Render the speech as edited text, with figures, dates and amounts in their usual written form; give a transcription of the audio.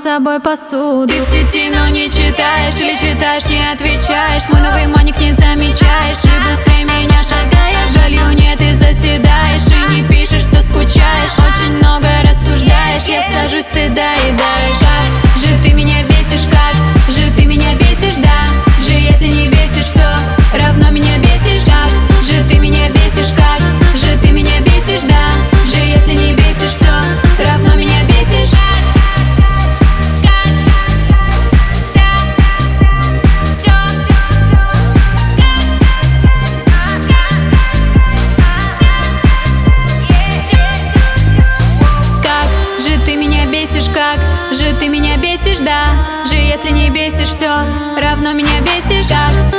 собой посуду. Ты в сети, но не читаешь, или читаешь, не отвечаешь. Мой новый маник не замечаешь, и быстрее меня шагаешь. Жалью нет, и заседаешь, и не пишешь, что скучаешь. Очень много рассуждаешь, я сажусь, ты доедаешь. Как же ты меня бесишь, как же ты меня бесишь, да. Же если не бесишь, все равно меня бесишь. Как же ты меня бесишь, как же ты меня бесишь, да. Же если не бесишь, все равно меня бесишь. Как же ты меня бесишь, да. Же если не бесишь, все равно меня бесишь. Как